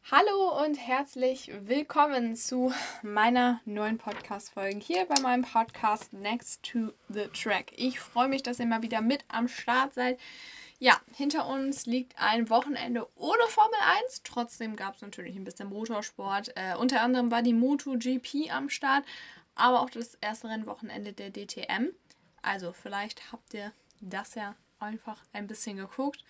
Hallo und herzlich willkommen zu meiner neuen Podcast-Folge hier bei meinem Podcast Next to the Track. Ich freue mich, dass ihr mal wieder mit am Start seid. Ja, hinter uns liegt ein Wochenende ohne Formel 1. Trotzdem gab es natürlich ein bisschen Motorsport. Unter anderem war die MotoGP am Start, aber auch das erste Rennwochenende der DTM. Also vielleicht habt ihr das ja einfach ein bisschen geguckt.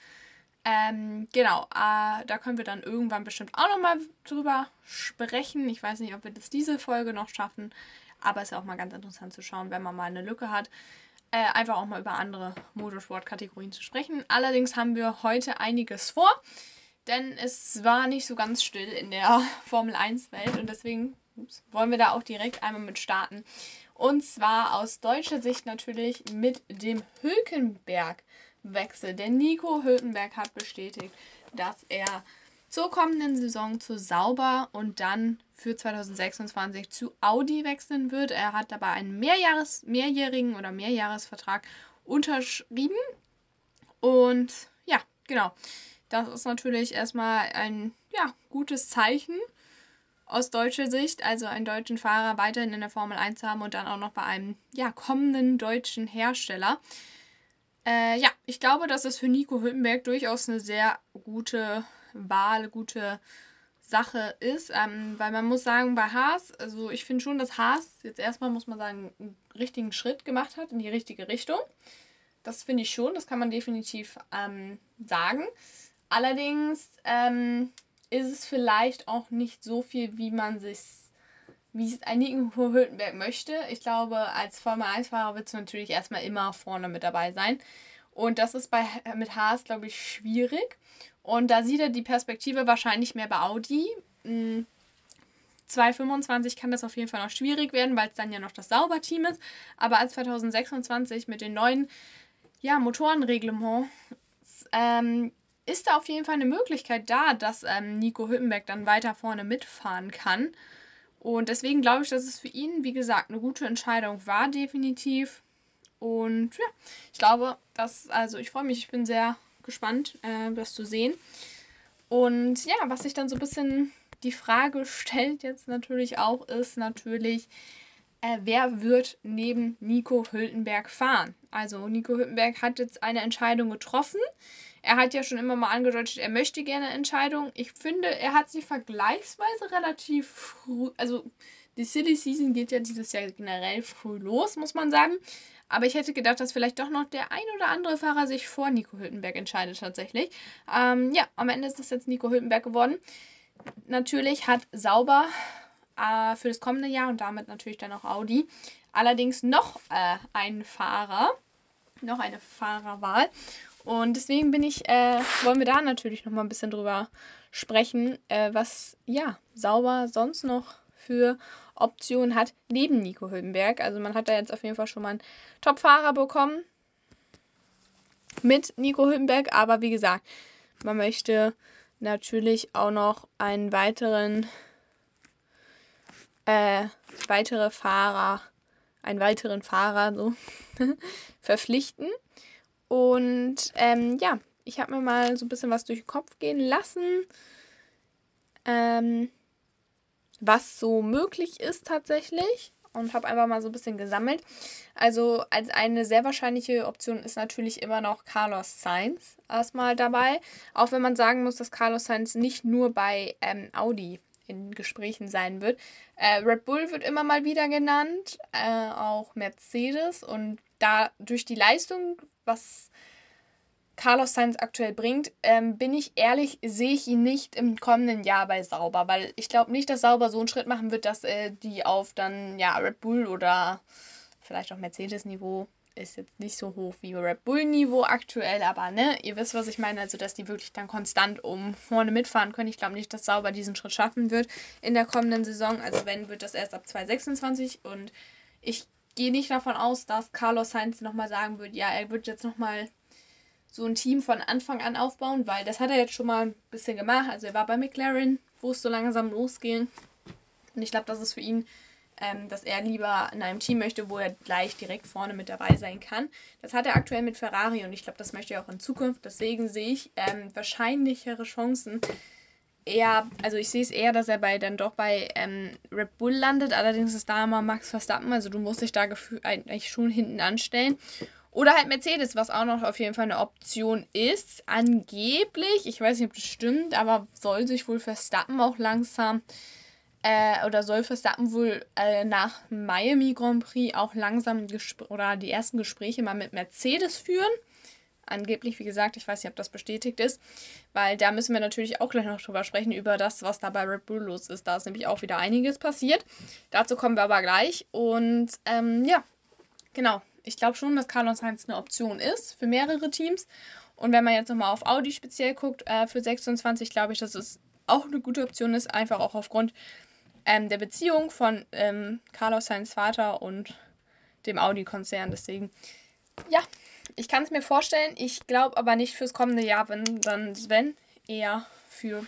Da können wir dann irgendwann bestimmt auch nochmal drüber sprechen. Ich weiß nicht, ob wir das diese Folge noch schaffen, aber es ist ja auch mal ganz interessant zu schauen, wenn man mal eine Lücke hat, einfach auch mal über andere Motorsport-Kategorien zu sprechen. Allerdings haben wir heute einiges vor, denn es war nicht so ganz still in der Formel 1-Welt und deswegen wollen wir da auch direkt einmal mit starten. Und zwar aus deutscher Sicht natürlich mit dem Hülkenberg-Wechsel. Denn Nico Hülkenberg hat bestätigt, dass er zur kommenden Saison zu Sauber und dann für 2026 zu Audi wechseln wird. Er hat dabei einen Mehrjahresvertrag unterschrieben. Und ja, genau. Das ist natürlich erstmal ein gutes Zeichen aus deutscher Sicht, also einen deutschen Fahrer weiterhin in der Formel 1 haben und dann auch noch bei einem kommenden deutschen Hersteller. Ich glaube, dass es für Nico Hülkenberg durchaus eine sehr gute Wahl, gute Sache ist, weil man muss sagen, bei Haas, also ich finde schon, dass Haas jetzt erstmal, muss man sagen, einen richtigen Schritt gemacht hat in die richtige Richtung. Das finde ich schon, das kann man definitiv sagen. Allerdings ist es vielleicht auch nicht so viel, wie es ein Nico Hülkenberg möchte. Ich glaube, als Formel-1-Fahrer wird es natürlich erstmal immer vorne mit dabei sein. Und das ist mit Haas, glaube ich, schwierig. Und da sieht er die Perspektive wahrscheinlich mehr bei Audi. 2025 kann das auf jeden Fall noch schwierig werden, weil es dann ja noch das Sauber-Team ist. Aber als 2026 mit den neuen Motorenreglements ist da auf jeden Fall eine Möglichkeit da, dass Nico Hülkenberg dann weiter vorne mitfahren kann. Und deswegen glaube ich, dass es für ihn, wie gesagt, eine gute Entscheidung war, definitiv. Und ja, ich glaube, ich freue mich, ich bin sehr gespannt, das zu sehen. Und ja, was sich dann so ein bisschen die Frage stellt jetzt natürlich auch, ist natürlich, wer wird neben Nico Hülkenberg fahren? Also Nico Hülkenberg hat jetzt eine Entscheidung getroffen. Er hat ja schon immer mal angedeutet, er möchte gerne eine Entscheidung. Ich finde, er hat sie vergleichsweise relativ früh, also die Silly Season geht ja dieses Jahr generell früh los, muss man sagen. Aber ich hätte gedacht, dass vielleicht doch noch der ein oder andere Fahrer sich vor Nico Hülkenberg entscheidet tatsächlich. Am Ende ist das jetzt Nico Hülkenberg geworden. Natürlich hat Sauber für das kommende Jahr und damit natürlich dann auch Audi allerdings noch einen Fahrer, noch eine Fahrerwahl. Und deswegen wollen wir da natürlich noch mal ein bisschen drüber sprechen, was Sauber sonst noch für Optionen hat neben Nico Hülkenberg. Also man hat da jetzt auf jeden Fall schon mal einen Top-Fahrer bekommen mit Nico Hülkenberg. Aber wie gesagt, man möchte natürlich auch noch einen weiteren Fahrer so verpflichten. Und ich habe mir mal so ein bisschen was durch den Kopf gehen lassen, was so möglich ist tatsächlich. Und habe einfach mal so ein bisschen gesammelt. Also als eine sehr wahrscheinliche Option ist natürlich immer noch Carlos Sainz erstmal dabei. Auch wenn man sagen muss, dass Carlos Sainz nicht nur bei Audi in Gesprächen sein wird. Red Bull wird immer mal wieder genannt, auch Mercedes. Und da durch die Leistung, was Carlos Sainz aktuell bringt, bin ich ehrlich, sehe ich ihn nicht im kommenden Jahr bei Sauber, weil ich glaube nicht, dass Sauber so einen Schritt machen wird, dass die auf dann Red Bull oder vielleicht auch Mercedes-Niveau ist jetzt nicht so hoch wie Red Bull-Niveau aktuell, aber ihr wisst, was ich meine, also dass die wirklich dann konstant vorne mitfahren können. Ich glaube nicht, dass Sauber diesen Schritt schaffen wird in der kommenden Saison, also wenn, wird das erst ab 2026 und ich gehe nicht davon aus, dass Carlos Sainz nochmal sagen wird, er wird jetzt nochmal so ein Team von Anfang an aufbauen, weil das hat er jetzt schon mal ein bisschen gemacht. Also er war bei McLaren, wo es so langsam losging. Und ich glaube, das ist für ihn, dass er lieber in einem Team möchte, wo er gleich direkt vorne mit dabei sein kann. Das hat er aktuell mit Ferrari und ich glaube, das möchte er auch in Zukunft. Deswegen sehe ich wahrscheinlichere Chancen eher, also ich sehe es eher, dass er dann doch bei Red Bull landet. Allerdings ist da immer Max Verstappen, also du musst dich da eigentlich schon hinten anstellen. Oder halt Mercedes, was auch noch auf jeden Fall eine Option ist. Angeblich, ich weiß nicht, ob das stimmt, aber soll sich wohl Verstappen auch langsam, oder soll Verstappen wohl nach Miami Grand Prix auch langsam oder die ersten Gespräche mal mit Mercedes führen. Angeblich, wie gesagt, ich weiß nicht, ob das bestätigt ist, weil da müssen wir natürlich auch gleich noch drüber sprechen, über das, was da bei Red Bull los ist. Da ist nämlich auch wieder einiges passiert. Dazu kommen wir aber gleich. Und ja, genau. Ich glaube schon, dass Carlos Sainz eine Option ist für mehrere Teams. Und wenn man jetzt nochmal auf Audi speziell guckt, für 26, glaube ich, dass es auch eine gute Option ist, einfach auch aufgrund der Beziehung von Carlos Sainz Vater und dem Audi-Konzern. Deswegen, ja, ich kann es mir vorstellen. Ich glaube aber nicht fürs kommende Jahr, wenn eher für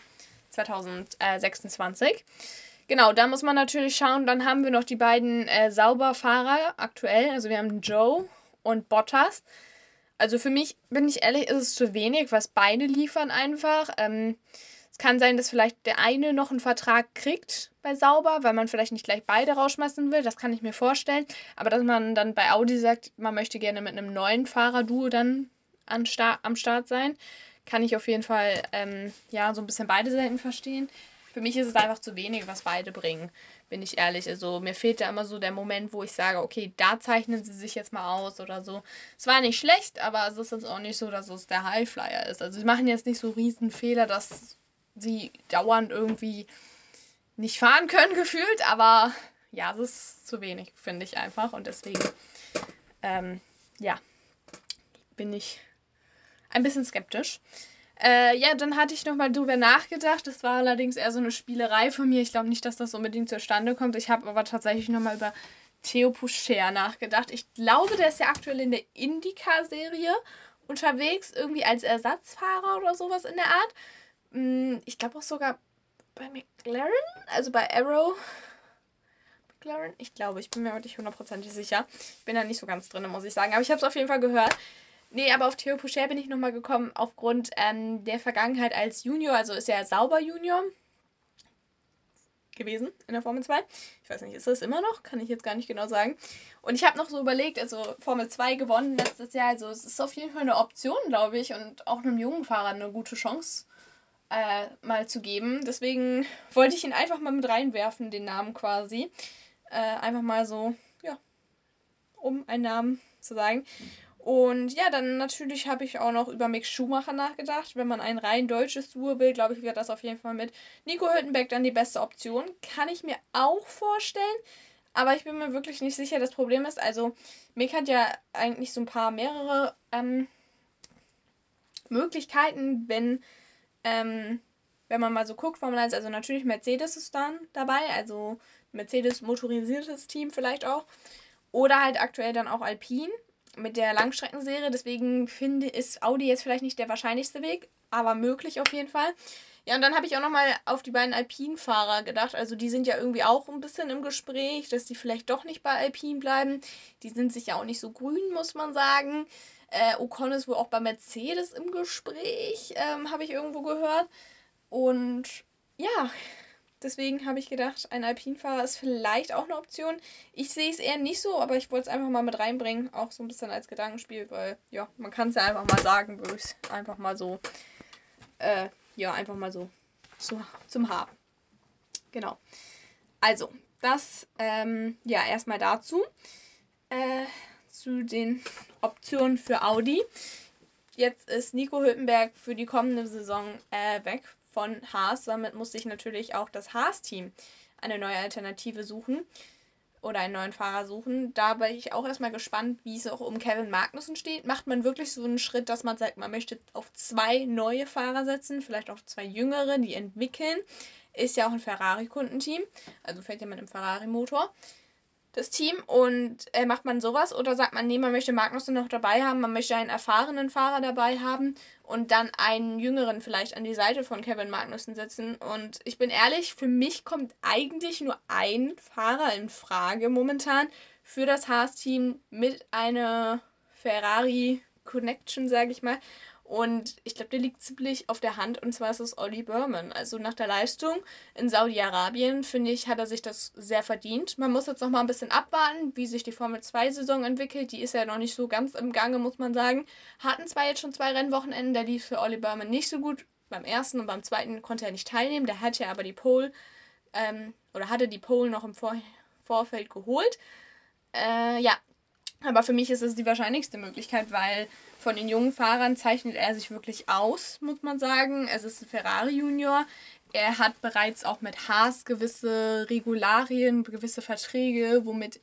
2026. Genau, da muss man natürlich schauen. Dann haben wir noch die beiden Sauberfahrer aktuell. Also wir haben Joe und Bottas. Also für mich, bin ich ehrlich, ist es zu wenig, was beide liefern einfach. Es kann sein, dass vielleicht der eine noch einen Vertrag kriegt bei Sauber, weil man vielleicht nicht gleich beide rausschmeißen will. Das kann ich mir vorstellen. Aber dass man dann bei Audi sagt, man möchte gerne mit einem neuen Fahrerduo dann am Start sein, kann ich auf jeden Fall ja, so ein bisschen beide Seiten verstehen. Für mich ist es einfach zu wenig, was beide bringen, bin ich ehrlich. Also mir fehlt da immer so der Moment, wo ich sage, okay, da zeichnen sie sich jetzt mal aus oder so. Es war nicht schlecht, aber es ist jetzt auch nicht so, dass es der Highflyer ist. Also sie machen jetzt nicht so riesen Fehler, dass sie dauernd irgendwie nicht fahren können, gefühlt. Aber ja, es ist zu wenig, finde ich einfach. Und deswegen, ja, bin ich ein bisschen skeptisch. Ja, dann hatte ich nochmal drüber nachgedacht. Das war allerdings eher so eine Spielerei von mir. Ich glaube nicht, dass das unbedingt zustande kommt. Ich habe aber tatsächlich nochmal über Theo Pourchaire nachgedacht. Ich glaube, der ist ja aktuell in der IndyCar-Serie unterwegs, irgendwie als Ersatzfahrer oder sowas in der Art. Ich glaube auch sogar bei McLaren, also bei Arrow. McLaren? Ich glaube, ich bin mir aber nicht hundertprozentig sicher. Ich bin da nicht so ganz drin, muss ich sagen. Aber ich habe es auf jeden Fall gehört. Nee, aber auf Theo Pourchaire bin ich nochmal gekommen aufgrund der Vergangenheit als Junior. Also ist er Sauber Junior gewesen in der Formel 2. Ich weiß nicht, ist das immer noch? Kann ich jetzt gar nicht genau sagen. Und ich habe noch so überlegt, also Formel 2 gewonnen letztes Jahr. Also es ist auf jeden Fall eine Option, glaube ich. Und auch einem jungen Fahrer eine gute Chance mal zu geben. Deswegen wollte ich ihn einfach mal mit reinwerfen, den Namen quasi. Einfach mal so, ja, um einen Namen zu sagen. Und ja, dann natürlich habe ich auch noch über Mick Schumacher nachgedacht. Wenn man ein rein deutsches Duo will, glaube ich, wäre das auf jeden Fall mit Nico Hülkenberg dann die beste Option. Kann ich mir auch vorstellen, aber ich bin mir wirklich nicht sicher. Das Problem ist, also Mick hat ja eigentlich so ein paar mehrere Möglichkeiten, wenn man mal so guckt, Formel 1, also natürlich Mercedes ist dann dabei, also Mercedes motorisiertes Team vielleicht auch. Oder halt aktuell dann auch Alpine mit der Langstreckenserie. Deswegen ist Audi jetzt vielleicht nicht der wahrscheinlichste Weg, aber möglich auf jeden Fall. Ja, und dann habe ich auch nochmal auf die beiden Alpine-Fahrer gedacht. Also die sind ja irgendwie auch ein bisschen im Gespräch, dass die vielleicht doch nicht bei Alpine bleiben. Die sind sich ja auch nicht so grün, muss man sagen. Ocon ist wohl auch bei Mercedes im Gespräch, habe ich irgendwo gehört. Und ja, deswegen habe ich gedacht, ein Alpinfahrer ist vielleicht auch eine Option. Ich sehe es eher nicht so, aber ich wollte es einfach mal mit reinbringen. Auch so ein bisschen als Gedankenspiel, weil, ja, man kann es ja einfach mal sagen, würde ich es einfach mal so, ja, einfach mal so zum Haben. Genau. Also, das, ja, erstmal dazu. Zu den Optionen für Audi. Jetzt ist Nico Hülkenberg für die kommende Saison weg von Haas. Damit muss sich natürlich auch das Haas-Team eine neue Alternative suchen oder einen neuen Fahrer suchen. Da bin ich auch erstmal gespannt, wie es auch um Kevin Magnussen steht. Macht man wirklich so einen Schritt, dass man sagt, man möchte auf 2 neue Fahrer setzen, vielleicht auch 2 jüngere, die entwickeln. Ist ja auch ein Ferrari-Kundenteam, also fährt ja mit einem Ferrari-Motor das Team. Und macht man sowas oder sagt man, nee, man möchte Magnussen noch dabei haben, man möchte einen erfahrenen Fahrer dabei haben und dann einen jüngeren vielleicht an die Seite von Kevin Magnussen setzen. Und ich bin ehrlich, für mich kommt eigentlich nur ein Fahrer in Frage momentan für das Haas-Team mit einer Ferrari-Connection, sage ich mal. Und ich glaube, der liegt ziemlich auf der Hand, und zwar ist es Ollie Berman. Also nach der Leistung in Saudi-Arabien, finde ich, hat er sich das sehr verdient. Man muss jetzt noch mal ein bisschen abwarten, wie sich die Formel-2-Saison entwickelt. Die ist ja noch nicht so ganz im Gange, muss man sagen. Hatten zwar jetzt schon 2 Rennwochenenden, da lief für Ollie Berman nicht so gut. Beim ersten und beim zweiten konnte er nicht teilnehmen. Der hatte ja aber die Pole, hatte die Pole noch im Vorfeld geholt. Ja, aber für mich ist es die wahrscheinlichste Möglichkeit, weil von den jungen Fahrern zeichnet er sich wirklich aus, muss man sagen. Es ist ein Ferrari Junior. Er hat bereits auch mit Haas gewisse Regularien, gewisse Verträge, womit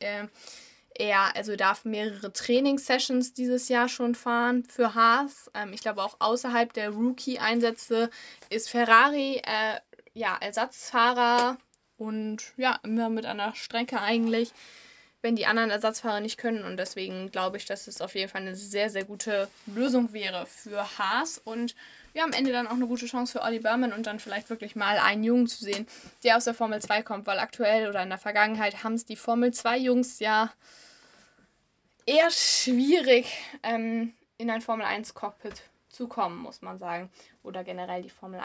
er darf mehrere Trainingssessions dieses Jahr schon fahren für Haas. Ich glaube auch außerhalb der Rookie-Einsätze ist Ferrari Ersatzfahrer und ja, immer mit einer Strecke eigentlich, wenn die anderen Ersatzfahrer nicht können. Und deswegen glaube ich, dass es auf jeden Fall eine sehr, sehr gute Lösung wäre für Haas. Und ja, am Ende dann auch eine gute Chance für Ollie Berman und dann vielleicht wirklich mal einen Jungen zu sehen, der aus der Formel 2 kommt. Weil aktuell oder in der Vergangenheit haben es die Formel 2 Jungs ja eher schwierig, in ein Formel 1 Cockpit zu kommen, muss man sagen. Oder generell die Formel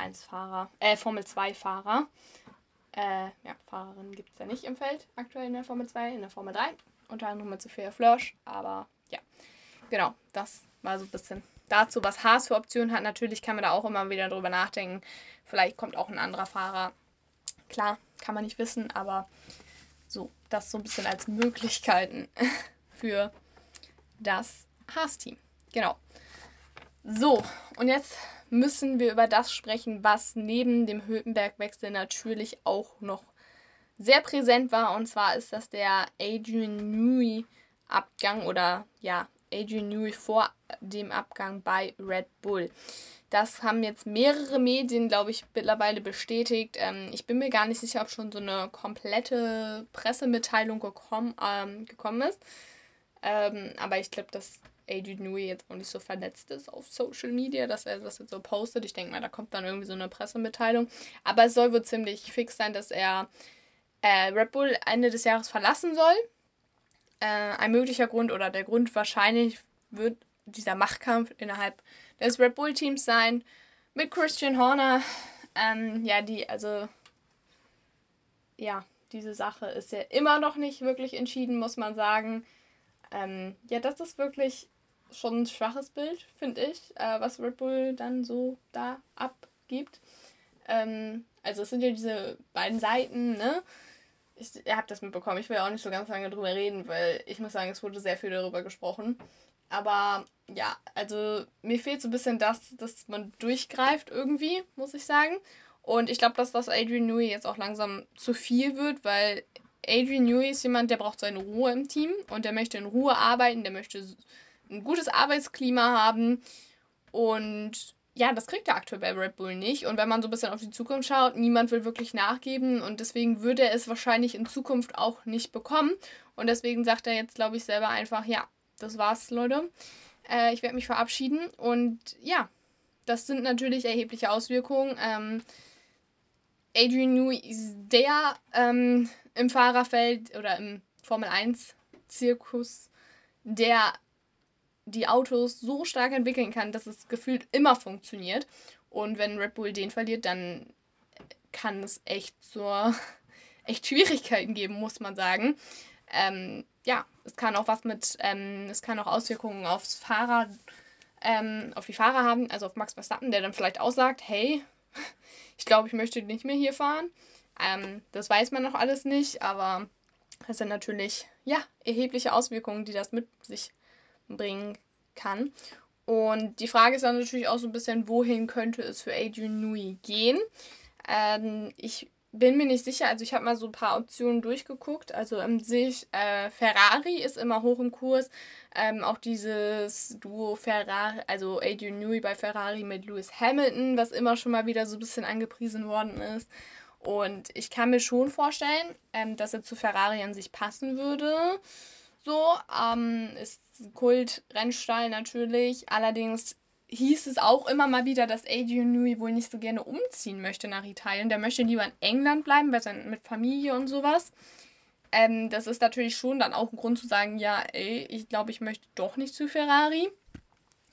2 Fahrer. Fahrerinnen gibt es ja nicht im Feld aktuell in der Formel 2, in der Formel 3. Unter anderem mit Sophia Flörsch. Aber ja, genau, das war so ein bisschen dazu, was Haas für Optionen hat. Natürlich kann man da auch immer wieder drüber nachdenken. Vielleicht kommt auch ein anderer Fahrer. Klar, kann man nicht wissen, aber so, das so ein bisschen als Möglichkeiten für das Haas-Team. Genau. So, und jetzt müssen wir über das sprechen, was neben dem Hülkenberg-Wechsel natürlich auch noch sehr präsent war. Und zwar ist das der Adrian Newey-Abgang oder ja, Adrian Newey vor dem Abgang bei Red Bull. Das haben jetzt mehrere Medien, glaube ich, mittlerweile bestätigt. Ich bin mir gar nicht sicher, ob schon so eine komplette Pressemitteilung gekommen ist. Aber ich glaube, dass Adrian Newey jetzt auch nicht so vernetzt ist auf Social Media, dass er das jetzt so postet. Ich denke mal, da kommt dann irgendwie so eine Pressemitteilung. Aber es soll wohl ziemlich fix sein, dass er Red Bull Ende des Jahres verlassen soll. Ein möglicher Grund oder der Grund wahrscheinlich wird dieser Machtkampf innerhalb des Red Bull Teams sein mit Christian Horner. Diese Sache ist ja immer noch nicht wirklich entschieden, muss man sagen. Das ist wirklich schon ein schwaches Bild, finde ich, was Red Bull dann so da abgibt. Es sind ja diese beiden Seiten, ne? Ihr habt das mitbekommen, ich will ja auch nicht so ganz lange drüber reden, weil ich muss sagen, es wurde sehr viel darüber gesprochen. Aber ja, also mir fehlt so ein bisschen dass man durchgreift irgendwie, muss ich sagen. Und ich glaube, dass das Adrian Newey jetzt auch langsam zu viel wird, weil Adrian Newey ist jemand, der braucht seine Ruhe im Team und der möchte in Ruhe arbeiten, der möchte ein gutes Arbeitsklima haben und ja, das kriegt er aktuell bei Red Bull nicht. Und wenn man so ein bisschen auf die Zukunft schaut, niemand will wirklich nachgeben und deswegen würde er es wahrscheinlich in Zukunft auch nicht bekommen. Und deswegen sagt er jetzt, glaube ich, selber einfach, ja, das war's, Leute. Ich werde mich verabschieden und ja, das sind natürlich erhebliche Auswirkungen. Adrian Newey ist der im Fahrerfeld oder im Formel 1 Zirkus, der die Autos so stark entwickeln kann, dass es gefühlt immer funktioniert. Und wenn Red Bull den verliert, dann kann es echt Schwierigkeiten geben, muss man sagen. Es kann auch es kann auch Auswirkungen auf die Fahrer haben, also auf Max Verstappen, der dann vielleicht auch sagt, hey, ich glaube, ich möchte nicht mehr hier fahren. Das weiß man noch alles nicht, aber das sind natürlich, erhebliche Auswirkungen, die das mit sich bringen kann. Und die Frage ist dann natürlich auch so ein bisschen, wohin könnte es für Adrian Newey gehen? Ich bin mir nicht sicher, also ich habe mal so ein paar Optionen durchgeguckt. Also Ferrari ist immer hoch im Kurs. Auch dieses Duo Ferrari, also Adrian Newey bei Ferrari mit Lewis Hamilton, was immer schon mal wieder so ein bisschen angepriesen worden ist. Und ich kann mir schon vorstellen, dass er zu Ferrari an sich passen würde. So, ist ein Kult-Rennstall natürlich. Allerdings hieß es auch immer mal wieder, dass Adrian Newey wohl nicht so gerne umziehen möchte nach Italien. Der möchte lieber in England bleiben, mit Familie und sowas. Das ist natürlich schon dann auch ein Grund zu sagen, ja, ich glaube, ich möchte doch nicht zu Ferrari.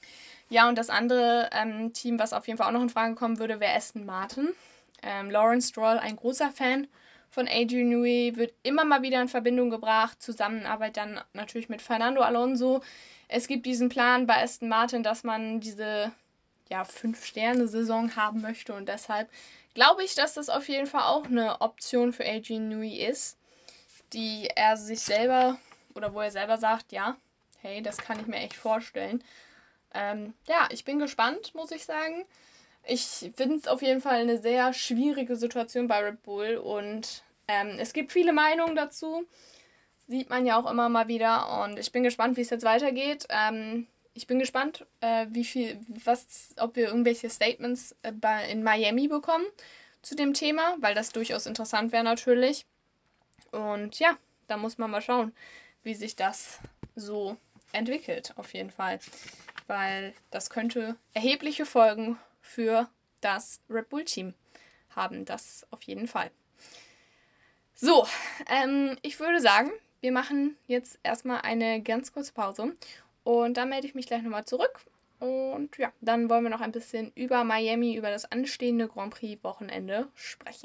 Ja, und das andere Team, was auf jeden Fall auch noch in Frage kommen würde, wäre Aston Martin. Lawrence Stroll, ein großer Fan von Adrian Newey, wird immer mal wieder in Verbindung gebracht. Zusammenarbeit dann natürlich mit Fernando Alonso. Es gibt diesen Plan bei Aston Martin, dass man diese 5-Sterne-Saison haben möchte. Und deshalb glaube ich, dass das auf jeden Fall auch eine Option für Adrian Newey ist, die er sich selber, oder wo er selber sagt, ja, hey, das kann ich mir echt vorstellen. Ich bin gespannt, muss ich sagen. Ich finde es auf jeden Fall eine sehr schwierige Situation bei Red Bull und es gibt viele Meinungen dazu. Sieht man ja auch immer mal wieder und ich bin gespannt, wie es jetzt weitergeht. Ich bin gespannt, ob wir irgendwelche Statements in Miami bekommen zu dem Thema, weil das durchaus interessant wäre natürlich. Und ja, da muss man mal schauen, wie sich das so entwickelt, auf jeden Fall. Weil das könnte erhebliche Folgen für das Red Bull-Team haben, das auf jeden Fall. So, ich würde sagen, wir machen jetzt erstmal eine ganz kurze Pause und dann melde ich mich gleich nochmal zurück. Und ja, dann wollen wir noch ein bisschen über Miami, über das anstehende Grand Prix-Wochenende sprechen.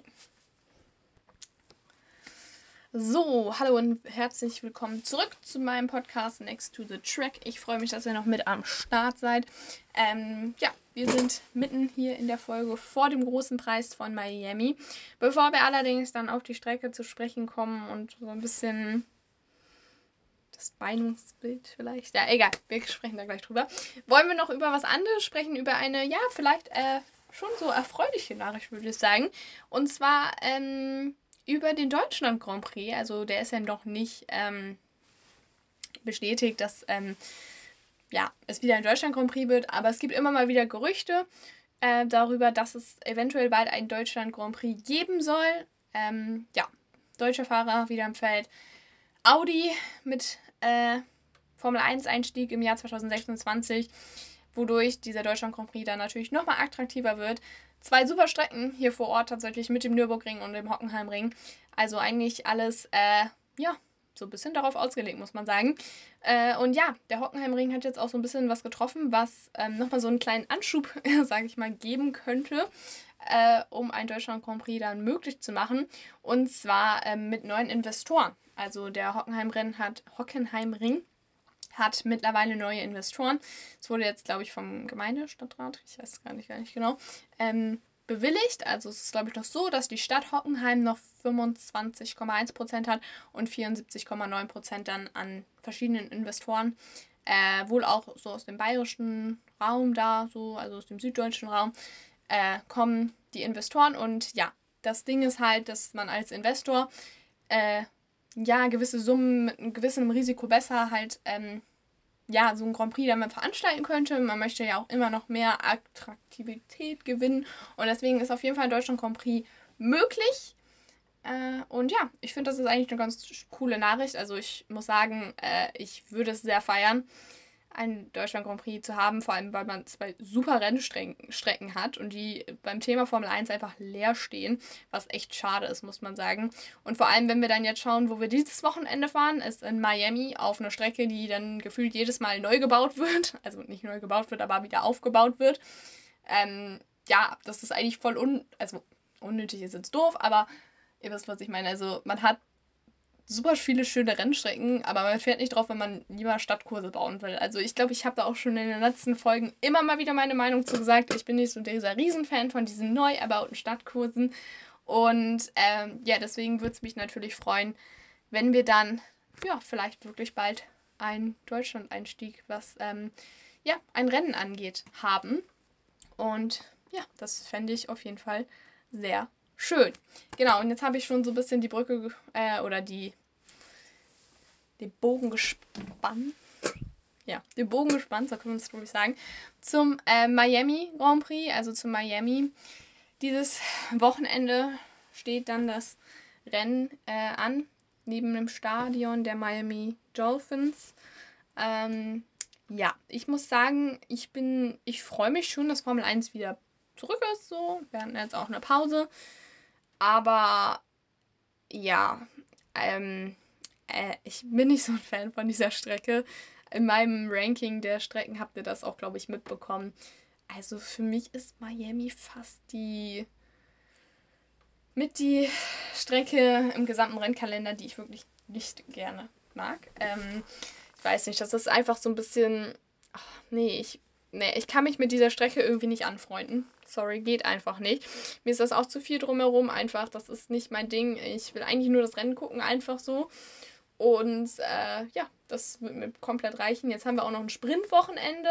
So, hallo und herzlich willkommen zurück zu meinem Podcast Next to the Track. Ich freue mich, dass ihr noch mit am Start seid. Wir sind mitten hier in der Folge vor dem großen Preis von Miami. Bevor wir allerdings dann auf die Strecke zu sprechen kommen und so ein bisschen das Meinungsbild vielleicht, ja egal, wir sprechen da gleich drüber. Wollen wir noch über was anderes sprechen, über eine, vielleicht schon so erfreuliche Nachricht, würde ich sagen. Und zwar, über den Deutschland Grand Prix, also der ist ja noch nicht bestätigt, dass es wieder ein Deutschland Grand Prix wird, aber es gibt immer mal wieder Gerüchte darüber, dass es eventuell bald ein Deutschland Grand Prix geben soll. Deutsche Fahrer wieder im Feld. Audi mit Formel 1 Einstieg im Jahr 2026, wodurch dieser Deutschland Grand Prix dann natürlich nochmal attraktiver wird. 2 super Strecken hier vor Ort tatsächlich mit dem Nürburgring und dem Hockenheimring. Also eigentlich alles, so ein bisschen darauf ausgelegt, muss man sagen. Der Hockenheimring hat jetzt auch so ein bisschen was getroffen, was nochmal so einen kleinen Anschub, sage ich mal, geben könnte, um ein Deutschland Grand Prix dann möglich zu machen. Und zwar mit neuen Investoren. Also der Hockenheimring hat mittlerweile neue Investoren. Es wurde jetzt, glaube ich, vom Gemeindestadtrat, ich weiß es gar nicht genau, bewilligt. Also es ist, glaube ich, noch so, dass die Stadt Hockenheim noch 25,1% hat und 74,9% dann an verschiedenen Investoren. Wohl auch so aus dem bayerischen Raum also aus dem süddeutschen Raum, kommen die Investoren. Und ja, das Ding ist halt, dass man als Investor gewisse Summen mit einem gewissen Risiko besser halt so ein Grand Prix damit veranstalten könnte. Man möchte ja auch immer noch mehr Attraktivität gewinnen und deswegen ist auf jeden Fall ein Deutschland Grand Prix möglich. Ich finde, das ist eigentlich eine ganz coole Nachricht. Also ich muss sagen, ich würde es sehr feiern, einen Deutschland Grand Prix zu haben, vor allem weil man 2 super Rennstrecken hat und die beim Thema Formel 1 einfach leer stehen, was echt schade ist, muss man sagen. Und vor allem, wenn wir dann jetzt schauen, wo wir dieses Wochenende fahren, ist in Miami auf einer Strecke, die dann gefühlt jedes Mal neu gebaut wird, also nicht neu gebaut wird, aber wieder aufgebaut wird. Das ist eigentlich voll unnötig ist jetzt doof, aber ihr wisst, was ich meine. Also man hat super viele schöne Rennstrecken, aber man fährt nicht drauf, wenn man lieber Stadtkurse bauen will. Also ich glaube, ich habe da auch schon in den letzten Folgen immer mal wieder meine Meinung zu gesagt. Ich bin nicht so dieser Riesenfan von diesen neu erbauten Stadtkursen. Und deswegen würde es mich natürlich freuen, wenn wir dann vielleicht wirklich bald einen Deutschland-Einstieg, was ein Rennen angeht, haben. Und ja, das fände ich auf jeden Fall sehr schön. Genau, und jetzt habe ich schon so ein bisschen die Brücke den Bogen gespannt. Ja, den Bogen gespannt, so kann man es glaube ich sagen. Zum Miami Grand Prix, also zu Miami. Dieses Wochenende steht dann das Rennen an, neben dem Stadion der Miami Dolphins. Ich muss sagen, ich freue mich schon, dass Formel 1 wieder zurück ist, so. Wir hatten jetzt auch eine Pause. Aber ja, ich bin nicht so ein Fan von dieser Strecke. in meinem Ranking der Strecken habt ihr das auch, glaube ich, mitbekommen. Also für mich ist Miami fast die Strecke im gesamten Rennkalender, die ich wirklich nicht gerne mag. Ich weiß nicht, das ist einfach so ein bisschen... ich kann mich mit dieser Strecke irgendwie nicht anfreunden. Sorry, geht einfach nicht. Mir ist das auch zu viel drumherum einfach. Das ist nicht mein Ding. Ich will eigentlich nur das Rennen gucken, einfach so. Und das wird mir komplett reichen. Jetzt haben wir auch noch ein Sprintwochenende.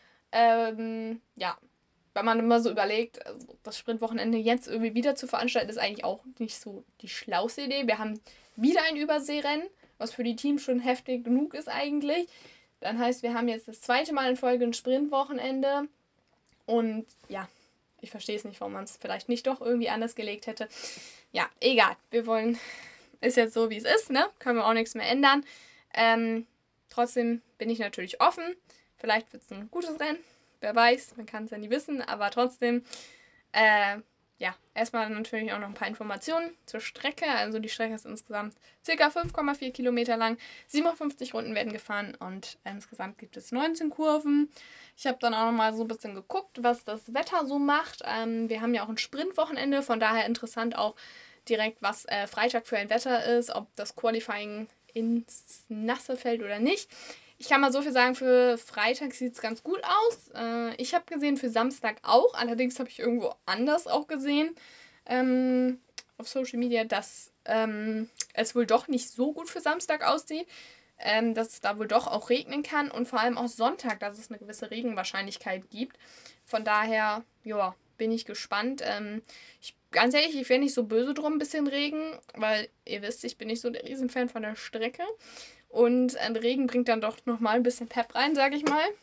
Wenn man immer so überlegt, also das Sprintwochenende jetzt irgendwie wieder zu veranstalten, ist eigentlich auch nicht so die schlauste Idee. Wir haben wieder ein Überseerennen, was für die Teams schon heftig genug ist eigentlich. Dann heißt, wir haben jetzt das zweite Mal in Folge ein Sprintwochenende. Und ja, ich verstehe es nicht, warum man es vielleicht nicht doch irgendwie anders gelegt hätte. Ja, egal. Ist jetzt so, wie es ist, ne? Können wir auch nichts mehr ändern. Trotzdem bin ich natürlich offen. Vielleicht wird es ein gutes Rennen. Wer weiß, man kann es ja nie wissen. Aber trotzdem, erstmal natürlich auch noch ein paar Informationen zur Strecke. Also die Strecke ist insgesamt ca. 5,4 Kilometer lang. 57 Runden werden gefahren und insgesamt gibt es 19 Kurven. Ich habe dann auch noch mal so ein bisschen geguckt, was das Wetter so macht. Wir haben ja auch ein Sprintwochenende, von daher interessant auch direkt, was Freitag für ein Wetter ist, ob das Qualifying ins Nasse fällt oder nicht. Ich kann mal so viel sagen, für Freitag sieht es ganz gut aus. Ich habe gesehen für Samstag auch, allerdings habe ich irgendwo anders auch gesehen auf Social Media, dass es wohl doch nicht so gut für Samstag aussieht, dass es da wohl doch auch regnen kann und vor allem auch Sonntag, dass es eine gewisse Regenwahrscheinlichkeit gibt. Von daher, ja, bin ich gespannt. Ganz ehrlich, ich wäre nicht so böse drum, ein bisschen Regen, weil ihr wisst, ich bin nicht so der Riesenfan von der Strecke. Und Regen bringt dann doch nochmal ein bisschen Pep rein, sage ich mal.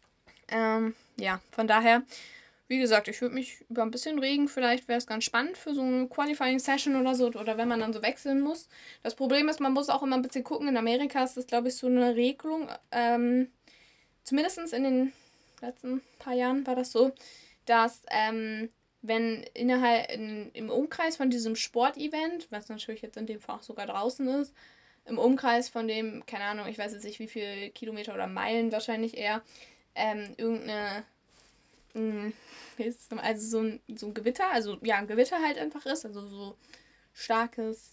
Von daher, wie gesagt, ich würde mich über ein bisschen Regen, vielleicht wäre es ganz spannend für so eine Qualifying-Session oder so, oder wenn man dann so wechseln muss. Das Problem ist, man muss auch immer ein bisschen gucken. In Amerika ist das, glaube ich, so eine Regelung, zumindest in den letzten paar Jahren war das so, dass wenn im Umkreis von diesem Sportevent, was natürlich jetzt in dem Fall auch sogar draußen ist, im Umkreis von dem, keine Ahnung, ich weiß jetzt nicht wie viele Kilometer oder Meilen wahrscheinlich eher, also so ein Gewitter, also ja, ein Gewitter halt einfach ist, also so starkes,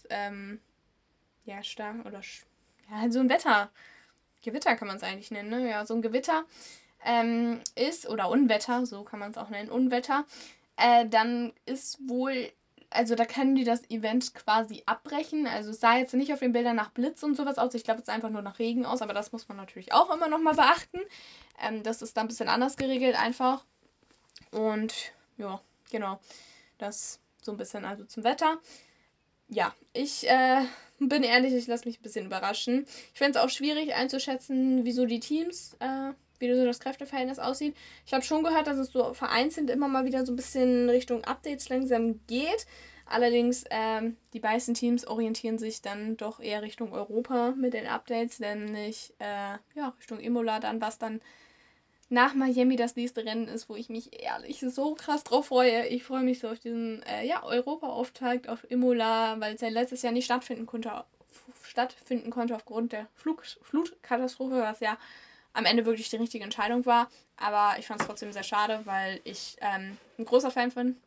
halt so ein Gewitter kann man es eigentlich nennen, ne? Ja, so ein Gewitter ist, oder Unwetter, so kann man es auch nennen, Unwetter, dann ist wohl, also da können die das Event quasi abbrechen. Also es sah jetzt nicht auf den Bildern nach Blitz und sowas aus. Ich glaube, es sah einfach nur nach Regen aus, aber das muss man natürlich auch immer noch mal beachten. Das ist da ein bisschen anders geregelt einfach. Und ja, genau. Das so ein bisschen also zum Wetter. Ja, ich bin ehrlich, ich lasse mich ein bisschen überraschen. Ich finde es auch schwierig einzuschätzen, wieso die Teams, wie so das Kräfteverhältnis aussieht. Ich habe schon gehört, dass es so vereinzelt immer mal wieder so ein bisschen Richtung Updates langsam geht. Allerdings, die meisten Teams orientieren sich dann doch eher Richtung Europa mit den Updates, nämlich Richtung Imola dann, was dann nach Miami das nächste Rennen ist, wo ich mich ehrlich so krass drauf freue. Ich freue mich so auf diesen Europa-Auftakt auf Imola, weil es ja letztes Jahr nicht stattfinden konnte aufgrund der Flutkatastrophe, was ja am Ende wirklich die richtige Entscheidung war. Aber ich fand es trotzdem sehr schade, weil ich ein großer Fan bin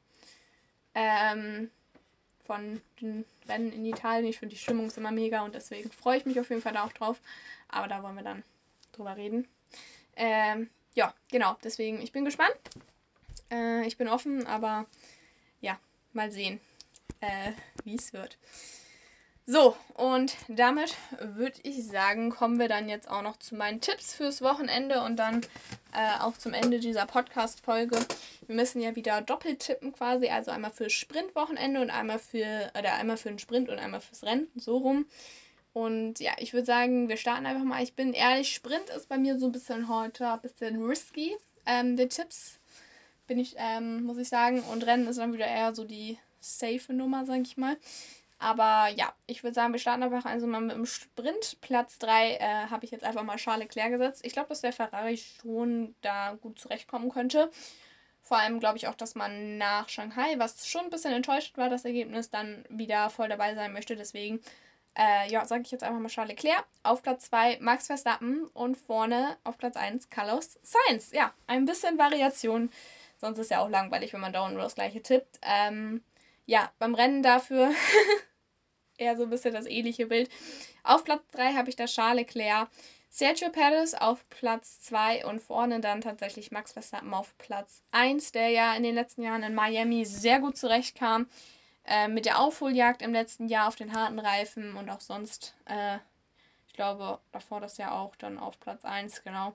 von den Rennen in Italien. Ich finde die Stimmung ist immer mega und deswegen freue ich mich auf jeden Fall da auch drauf. Aber da wollen wir dann drüber reden. Genau, deswegen, ich bin gespannt. Ich bin offen, aber ja, mal sehen, wie es wird. So, und damit würde ich sagen, kommen wir dann jetzt auch noch zu meinen Tipps fürs Wochenende und dann auch zum Ende dieser Podcast-Folge. Wir müssen ja wieder doppelt tippen quasi, also einmal fürs Sprintwochenende und einmal für den Sprint und einmal fürs Rennen, so rum. Und ja, ich würde sagen, wir starten einfach mal. Ich bin ehrlich, Sprint ist bei mir so ein bisschen heute ein bisschen risky. Die Tipps muss ich sagen. Und Rennen ist dann wieder eher so die safe Nummer, sag ich mal. Aber ja, ich würde sagen, wir starten einfach also mal mit dem Sprint. Platz 3 habe ich jetzt einfach mal Charles Leclerc gesetzt. Ich glaube, dass der Ferrari schon da gut zurechtkommen könnte. Vor allem glaube ich auch, dass man nach Shanghai, was schon ein bisschen enttäuscht war, das Ergebnis, dann wieder voll dabei sein möchte. Deswegen sage ich jetzt einfach mal Charles Leclerc. Auf Platz 2 Max Verstappen und vorne auf Platz 1 Carlos Sainz. Ja, ein bisschen Variation. Sonst ist ja auch langweilig, wenn man dauernd nur das gleiche tippt. Beim Rennen dafür eher so ein bisschen das ähnliche Bild. Auf Platz 3 habe ich da Charles Leclerc. Sergio Perez auf Platz 2 und vorne dann tatsächlich Max Verstappen auf Platz 1, der ja in den letzten Jahren in Miami sehr gut zurechtkam. Mit der Aufholjagd im letzten Jahr auf den harten Reifen und auch sonst, ich glaube, davor das Jahr auch dann auf Platz 1, genau.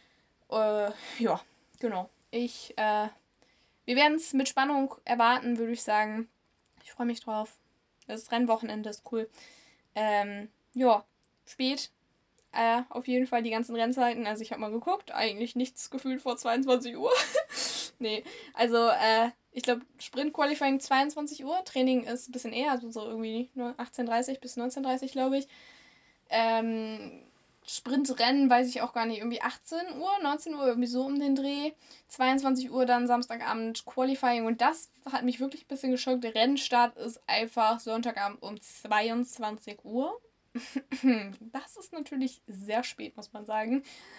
Genau. Wir werden es mit Spannung erwarten, würde ich sagen. Ich freue mich drauf. Das Rennwochenende ist cool. Spät. Auf jeden Fall die ganzen Rennzeiten. Also ich habe mal geguckt. Eigentlich nichts gefühlt vor 22 Uhr. Nee, also ich glaube Sprint-Qualifying 22 Uhr. Training ist ein bisschen eher, also so irgendwie nur 18:30 bis 19:30, glaube ich. Sprintrennen weiß ich auch gar nicht, irgendwie 18 Uhr, 19 Uhr, irgendwie so um den Dreh. 22 Uhr dann Samstagabend Qualifying und das hat mich wirklich ein bisschen geschockt. Der Rennstart ist einfach Sonntagabend um 22 Uhr. Das ist natürlich sehr spät, muss man sagen.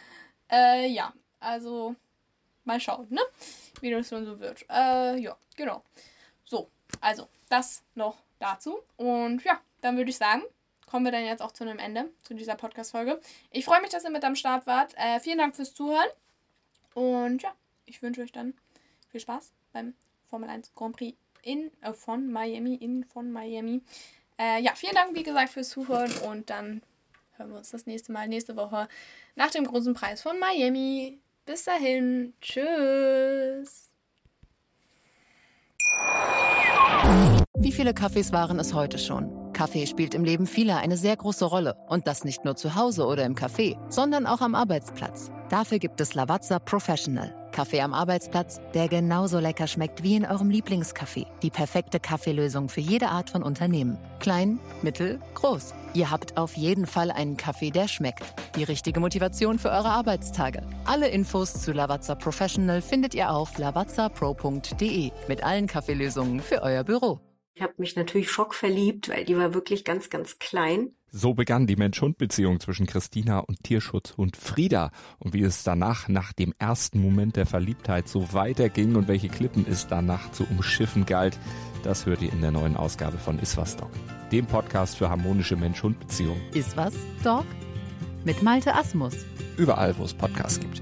Also mal schauen, ne? Wie das dann so wird. Genau. So, also das noch dazu. Und ja, dann würde ich sagen, kommen wir dann jetzt auch zu einem Ende, zu dieser Podcast-Folge. Ich freue mich, dass ihr mit am Start wart. Vielen Dank fürs Zuhören. Und ja, ich wünsche euch dann viel Spaß beim Formel 1 Grand Prix von Miami. Vielen Dank, wie gesagt, fürs Zuhören. Und dann hören wir uns das nächste Woche nach dem großen Preis von Miami. Bis dahin. Tschüss. Wie viele Kaffees waren es heute schon? Kaffee spielt im Leben vieler eine sehr große Rolle. Und das nicht nur zu Hause oder im Café, sondern auch am Arbeitsplatz. Dafür gibt es Lavazza Professional. Kaffee am Arbeitsplatz, der genauso lecker schmeckt wie in eurem Lieblingscafé. Die perfekte Kaffeelösung für jede Art von Unternehmen. Klein, mittel, groß. Ihr habt auf jeden Fall einen Kaffee, der schmeckt. Die richtige Motivation für eure Arbeitstage. Alle Infos zu Lavazza Professional findet ihr auf lavazzapro.de mit allen Kaffeelösungen für euer Büro. Ich habe mich natürlich schockverliebt, weil die war wirklich ganz, ganz klein. So begann die Mensch-Hund-Beziehung zwischen Christina und Tierschutzhund Frieda. Und wie es danach, nach dem ersten Moment der Verliebtheit, so weiterging und welche Klippen es danach zu umschiffen galt, das hört ihr in der neuen Ausgabe von Iswas Dog, dem Podcast für harmonische Mensch-Hund-Beziehungen. Iswas Dog? Mit Malte Asmus. Überall, wo es Podcasts gibt.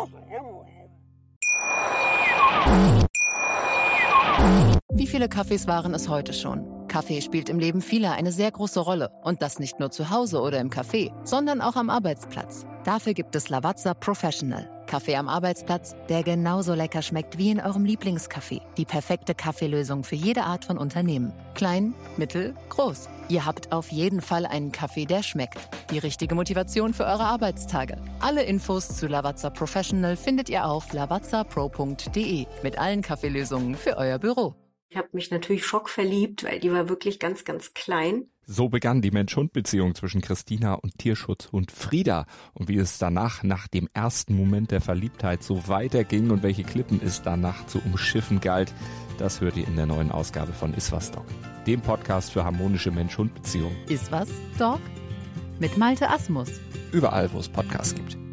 Wie viele Kaffees waren es heute schon? Kaffee spielt im Leben vieler eine sehr große Rolle. Und das nicht nur zu Hause oder im Café, sondern auch am Arbeitsplatz. Dafür gibt es Lavazza Professional. Kaffee am Arbeitsplatz, der genauso lecker schmeckt wie in eurem Lieblingscafé. Die perfekte Kaffeelösung für jede Art von Unternehmen. Klein, mittel, groß. Ihr habt auf jeden Fall einen Kaffee, der schmeckt. Die richtige Motivation für eure Arbeitstage. Alle Infos zu Lavazza Professional findet ihr auf lavazzapro.de mit allen Kaffeelösungen für euer Büro. Ich habe mich natürlich schockverliebt, weil die war wirklich ganz, ganz klein. So begann die Mensch-Hund-Beziehung zwischen Christina und Tierschutzhund Frieda. Und wie es danach, nach dem ersten Moment der Verliebtheit, so weiterging und welche Klippen es danach zu umschiffen galt, das hört ihr in der neuen Ausgabe von Iswas Dog, dem Podcast für harmonische Mensch-Hund-Beziehungen. Iswas Dog? Mit Malte Asmus. Überall, wo es Podcasts gibt.